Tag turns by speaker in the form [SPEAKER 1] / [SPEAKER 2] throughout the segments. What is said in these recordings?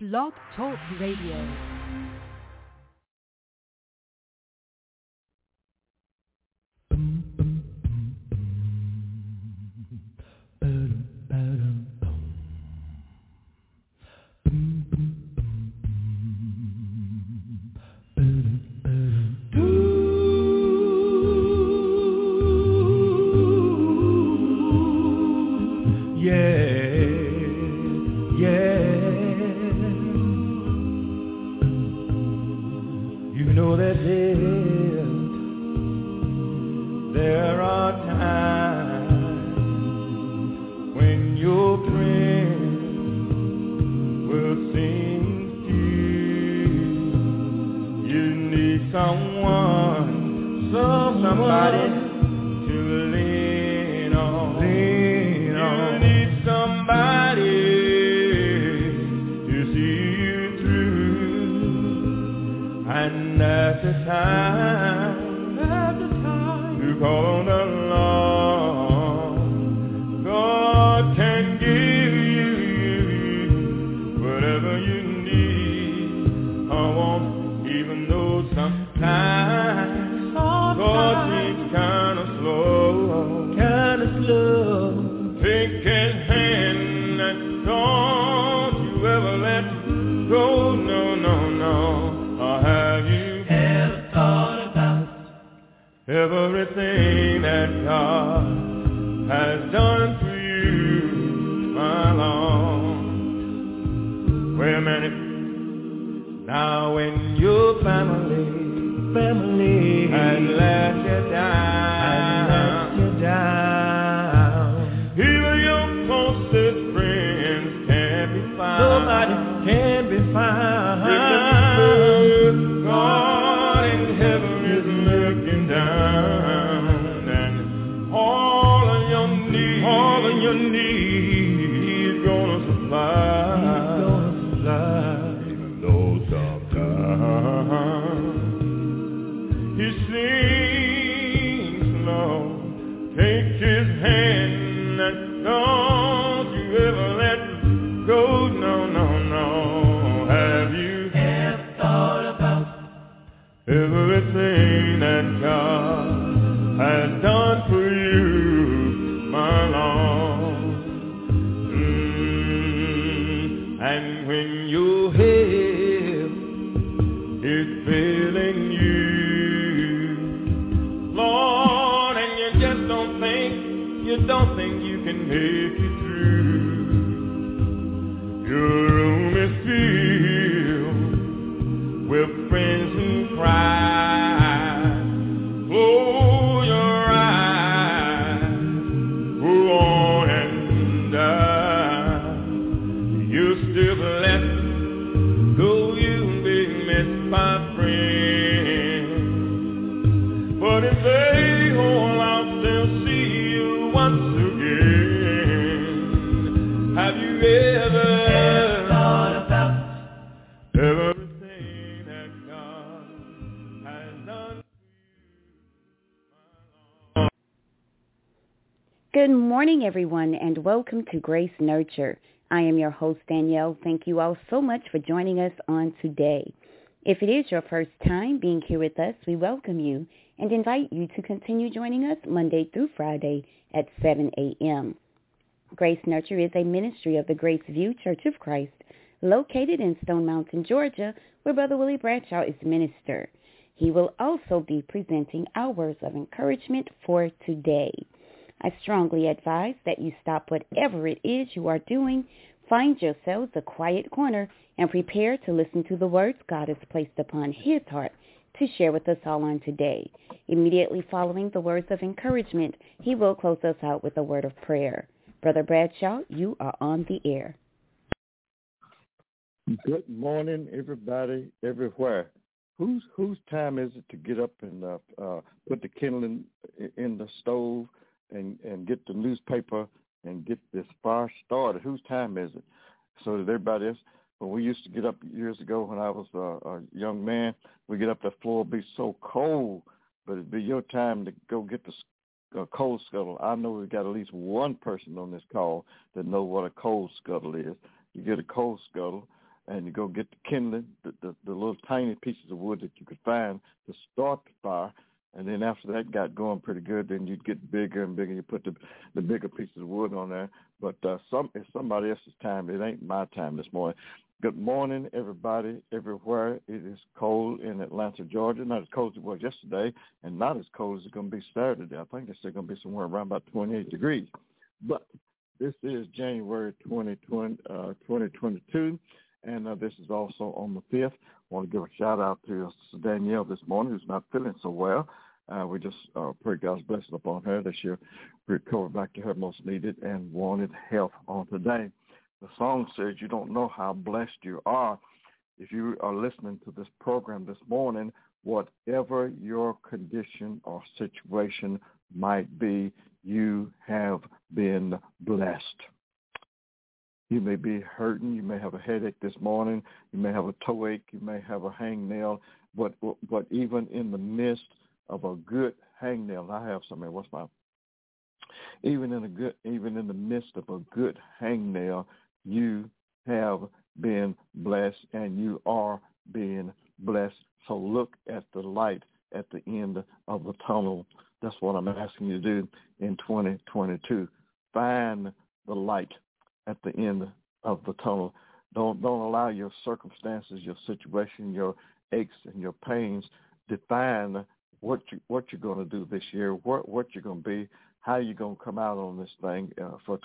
[SPEAKER 1] Blog Talk Radio.
[SPEAKER 2] Everything that God has done for you, my Lord. Wait a minute. Now when your family has let you down, even your closest friends can't be found. Nobody can be found. Remember, God in heaven is looking down, and all of your needs gonna supply. Even though sometimes it seems slow, take His hand and don't you ever let go. No. Have you ever thought about everything that God has done for you, my Lord? And when your health is failing you, Lord, and you just don't think you can make it through, your room is filled with friends who cry. Close your eyes, go on and die. You're still left, though you've been missed by friends. But if they hold out, they'll see you once again. Have you ever thought about everything that God has done?
[SPEAKER 3] Good morning, everyone, and welcome to Grace Nurture. I am your host, Danielle. Thank you all so much for joining us on today. If it is your first time being here with us, we welcome you and invite you to continue joining us Monday through Friday at 7 a.m. Grace Nurture is a ministry of the Grace View Church of Christ, located in Stone Mountain, Georgia, where Brother Willie Bradshaw is minister. He will also be presenting our words of encouragement for today. I strongly advise that you stop whatever it is you are doing, find yourselves a quiet corner, and prepare to listen to the words God has placed upon His heart to share with us all on today. Immediately following the words of encouragement, he will close us out with a word of prayer. Brother Bradshaw, you are on the air.
[SPEAKER 4] Good morning, everybody, everywhere. Whose time is it to get up and put the kindling in the stove and get the newspaper and get this fire started? Whose time is it? So that everybody else. When we used to get up years ago when I was a young man, we get up, the floor would be so cold, but it'd be your time to go get the coal scuttle. I know we've got at least one person on this call that knows what a coal scuttle is. You get a coal scuttle, and you go get the kindling, the little tiny pieces of wood that you could find to start the fire. And then after that got going pretty good, then you'd get bigger and bigger. You put the bigger pieces of wood on there. But it's somebody else's time. It ain't my time this morning. Good morning, everybody, everywhere. It is cold in Atlanta, Georgia. Not as cold as it was yesterday, and not as cold as it's going to be Saturday. I think it's still going to be somewhere around about 28 degrees. But this is January 2022, and this is also on the 5th. I want to give a shout-out to Sister Danielle this morning, who's not feeling so well. We just pray God's blessing upon her that she'll recover back to her most needed and wanted health on today. The song says, you don't know how blessed you are. If you are listening to this program this morning, whatever your condition or situation might be, you have been blessed. You may be hurting. You may have a headache this morning. You may have a toe ache. You may have a hangnail. But even in the midst of a good hangnail, I have some. What's my? Even in the midst of a good hangnail, you have been blessed, and you are being blessed. So look at the light at the end of the tunnel. That's what I'm asking you to do in 2022. Find the light at the end of the tunnel. Don't allow your circumstances, your situation, your aches and your pains define what you're going to do this year, what you're going to be, how you're going to come out on this thing for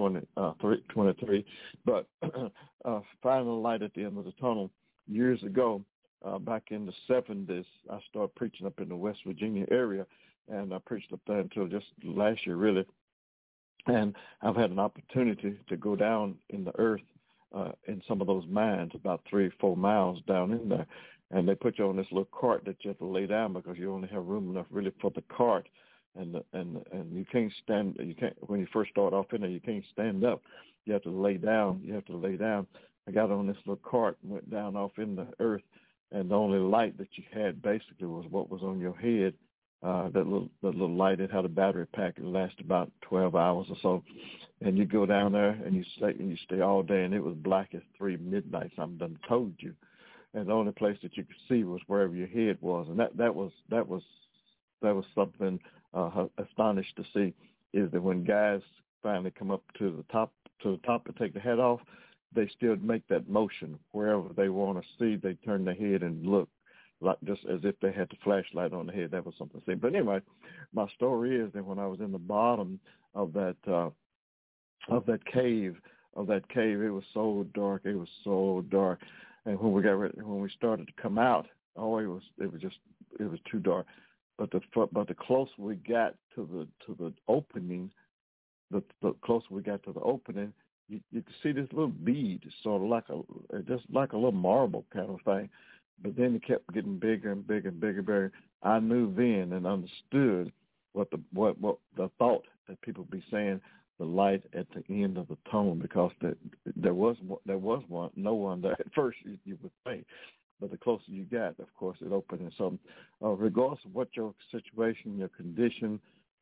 [SPEAKER 4] 2023. But find the light at the end of the tunnel. Years ago, back in the 70s, I started preaching up in the West Virginia area, and I preached up there until just last year, really. And I've had an opportunity to go down in the earth in some of those mines, about 3-4 miles down in there. And they put you on this little cart that you have to lay down because you only have room enough really for the cart. And you can't stand. You can't when you first start off in there. You can't stand up. You have to lay down. I got on this little cart and went down off in the earth, and the only light that you had basically was what was on your head. That little light. It had a battery pack. It lasted about 12 hours or so. And you go down there and you stay all day, and it was black as 3 midnights. I'm done told you. And the only place that you could see was wherever your head was, and that was something astonished to see, is that when guys finally come up to the top and take the hat off, they still make that motion wherever they want to see. They turn their head and look, like just as if they had the flashlight on the head. That was something to see. But anyway, my story is that when I was in the bottom of that cave, it was so dark. It was so dark. And when we started to come out, it was too dark. But the closer we got to the opening, the closer we got to the opening, you could see this little bead, sort of like a little marble kind of thing. But then it kept getting bigger and bigger and bigger and bigger. I knew then and understood what the thought that people be saying, the light at the end of the tunnel, because there was no one there at first, you would think. But the closer you got, of course, it opened. And so regardless of what your situation, your condition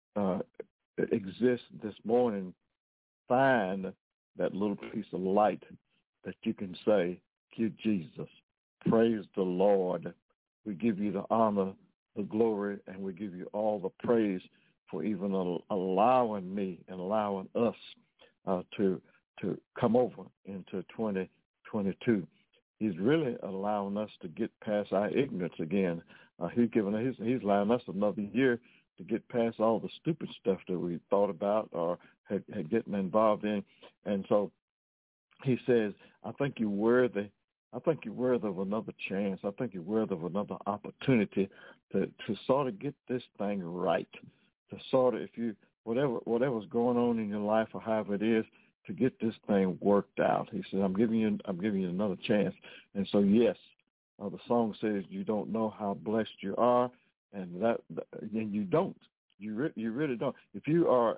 [SPEAKER 4] exists this morning, find that little piece of light that you can say, "Thank you, Jesus. Praise the Lord. We give you the honor, the glory, and we give you all the praise for even allowing me and allowing us to come over into 2022. He's really allowing us to get past our ignorance again. He's allowing us another year to get past all the stupid stuff that we thought about or had gotten involved in. And so he says, I think you're worthy. I think you're worthy of another chance. I think you're worthy of another opportunity to sort of get this thing right. To sort of, if you whatever's going on in your life or however it is, to get this thing worked out. He says, I'm giving you another chance. And so yes, the song says you don't know how blessed you are, and you don't. You really don't. If you are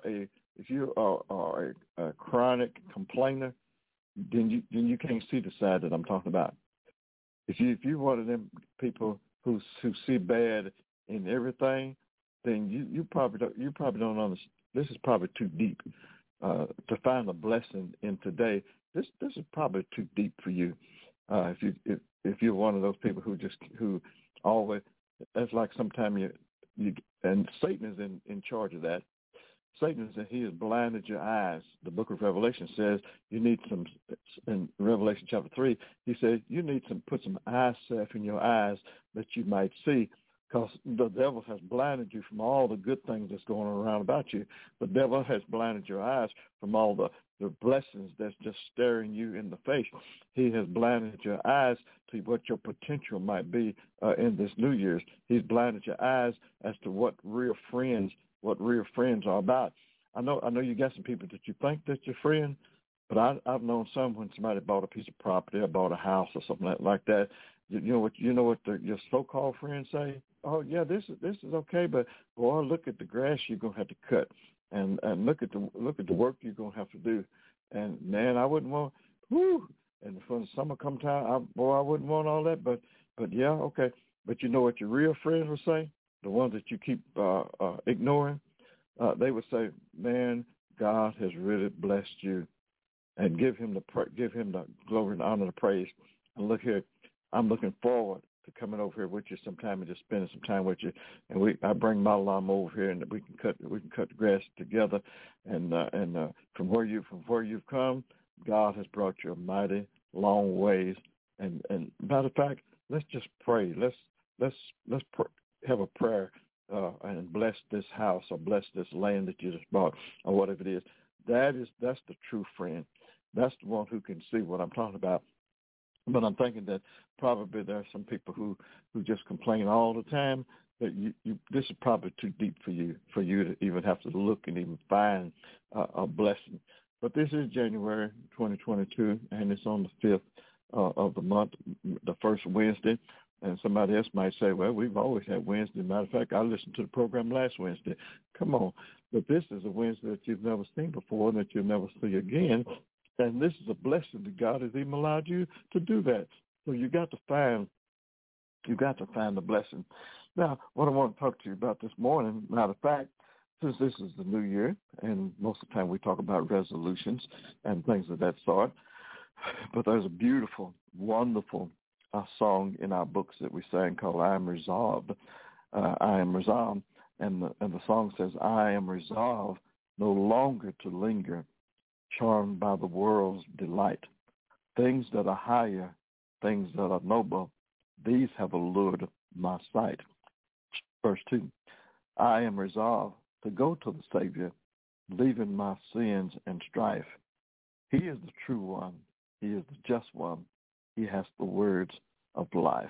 [SPEAKER 4] a chronic complainer, then you can't see the side that I'm talking about. If you're one of them people who see bad in everything, then you probably don't understand. This is probably too deep to find a blessing in today. This is probably too deep for you. If you're one of those people who always, that's like sometimes you and Satan is in charge of that. Satan said he has blinded your eyes. The book of Revelation says you need some, in Revelation chapter 3, he says you need to put some eye salve in your eyes that you might see, because the devil has blinded you from all the good things that's going around about you. The devil has blinded your eyes from all the blessings that's just staring you in the face. He has blinded your eyes to what your potential might be in this New Year's. He's blinded your eyes as to what real friends are about. I know you got some people that you think that's your friend, but I've known some when somebody bought a piece of property or bought a house or something like that. You know what your so-called friends say? Oh yeah, this is okay, but boy, look at the grass you're gonna have to cut, and look at the work you're gonna have to do. And man, I wouldn't want. Whoo! And when summer come time, I wouldn't want all that. But yeah, okay. But you know what your real friends would say? The ones that you keep ignoring, they would say, "Man, God has really blessed you," and give him the glory and honor and praise. And look here, I'm looking forward to coming over here with you sometime and just spending some time with you. And I bring my llama over here, and we can cut the grass together. And from where you've come, God has brought you a mighty long ways. And matter of fact, let's just pray. Let's have a prayer and bless this house or bless this land that you just bought or whatever it is. That's the true friend. That's the one who can see what I'm talking about. But I'm thinking that probably there are some people who just complain all the time. That this is probably too deep for you to even have to look and even find a blessing. But this is January 2022, and it's on the 5th of the month, the first Wednesday. And somebody else might say, well, we've always had Wednesday. Matter of fact, I listened to the program last Wednesday. Come on. But this is a Wednesday that you've never seen before and that you'll never see again. And this is a blessing that God has even allowed you to do that. So you got to find the blessing. Now, what I want to talk to you about this morning, matter of fact, since this is the new year, and most of the time we talk about resolutions and things of that sort, but there's a beautiful, wonderful song in our books that we sang called I Am Resolved. I Am Resolved. And the song says, I am resolved no longer to linger, charmed by the world's delight. Things that are higher, things that are noble, these have allured my sight. Verse 2, I am resolved to go to the Savior, leaving my sins and strife. He is the true one. He is the just one. He has the words of life.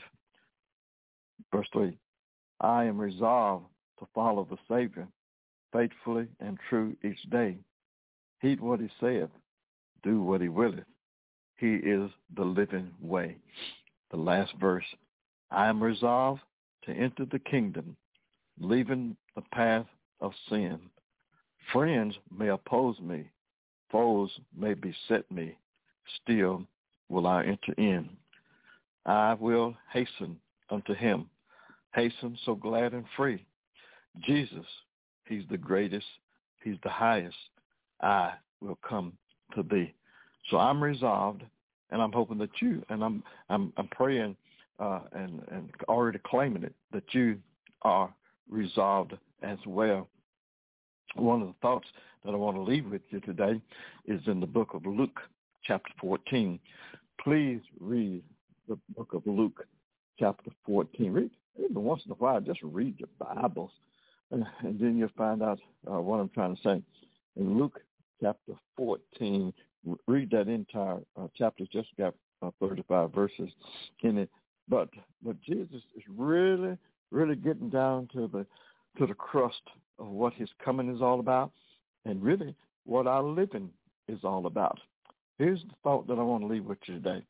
[SPEAKER 4] Verse 3, I am resolved to follow the Savior, faithfully and true each day. Heed what he saith, do what he willeth. He is the living way. The last verse, I am resolved to enter the kingdom, leaving the path of sin. Friends may oppose me, foes may beset me, still will I enter in. I will hasten unto him, hasten so glad and free. Jesus, he's the greatest, he's the highest. I will come to thee. So I'm resolved, and I'm hoping that you, and I'm praying and already claiming it, that you are resolved as well. One of the thoughts that I want to leave with you today is in the book of Luke, chapter 14. Please read the book of Luke, chapter 14. Read every once in a while. Just read your Bibles, and then you'll find out what I'm trying to say. In Luke chapter 14, read that entire chapter. Just got 35 verses in it. But Jesus is really, really getting down to the crust of what his coming is all about, and really what our living is all about. Here's the thought that I want to leave with you today.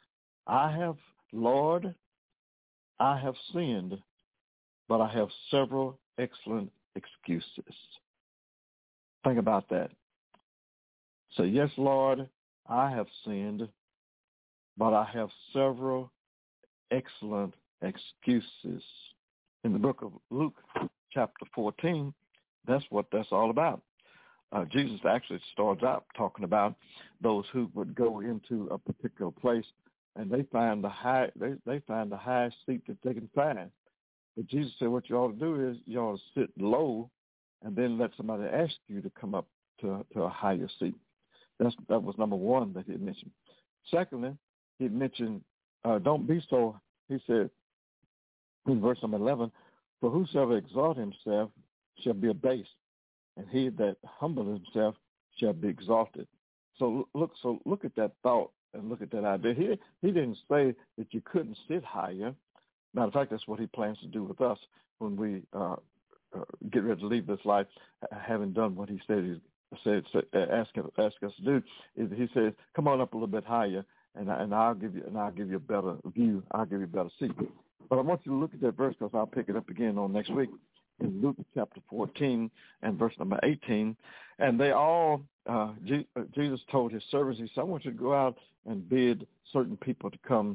[SPEAKER 4] Lord, I have sinned, but I have several excellent excuses. Think about that. So, yes, Lord, I have sinned, but I have several excellent excuses. In the book of Luke, chapter 14, that's what that's all about. Jesus actually starts out talking about those who would go into a particular place and they find the highest seat that they can find. But Jesus said, what you ought to do is you ought to sit low, and then let somebody ask you to come up to a higher seat. That was number one that he mentioned. Secondly, he mentioned, don't be so. He said in verse number 11, for whosoever exalt himself shall be abased, and he that humble himself shall be exalted. So look at that thought and look at that idea. He didn't say that you couldn't sit higher. Matter of fact, that's what he plans to do with us when we get ready to leave this life, having done what he said ask us to do. He says, come on up a little bit higher, and I'll give you a better view. I'll give you a better seat. But I want you to look at that verse, because I'll pick it up again on next week in Luke chapter 14 and verse number 18. And they all, Jesus told his servants, he said, I want you to go out and bid certain people to come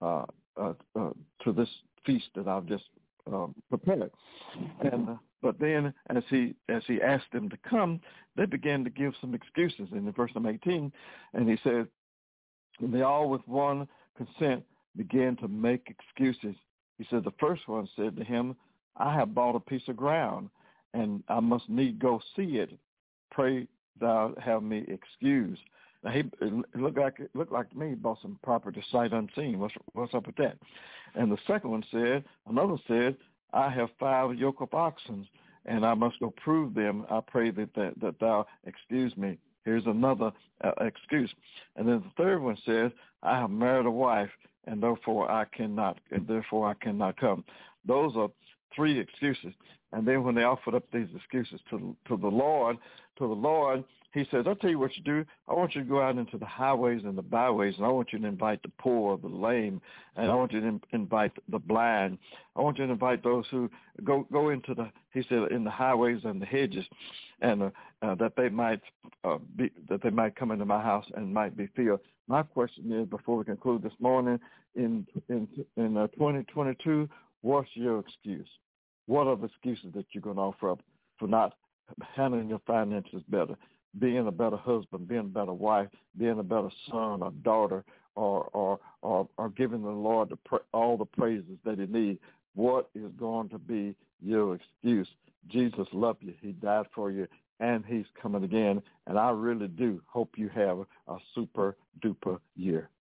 [SPEAKER 4] to this feast that I've just prepared. And but then as he asked them to come, they began to give some excuses in verse number 18. And he said, and they all with one consent began to make excuses. He said, the first one said to him, I have bought a piece of ground, and I must need go see it. Pray thou have me excused. Now it looked like to me he bought some property sight unseen. What's up with that? And the second one said, another said, I have 5 yoke of oxen, and I must go prove them. I pray that thou excuse me. Here's another excuse. And then the third one says, I have married a wife, and therefore I cannot come. Those are 3 excuses. And then when they offered up these excuses to the Lord, he says, I'll tell you what you do. I want you to go out into the highways and the byways, and I want you to invite the poor, the lame, and I want you to invite the blind. I want you to invite those who go into in the highways and the hedges, and that they might come into my house and might be filled. My question is, before we conclude this morning, in 2022, what's your excuse? What are the excuses that you're going to offer up for not handling your finances better, being a better husband, being a better wife, being a better son or daughter, or giving the Lord all the praises that he needs? What is going to be your excuse? Jesus loved you. He died for you, and he's coming again. And I really do hope you have a super duper year.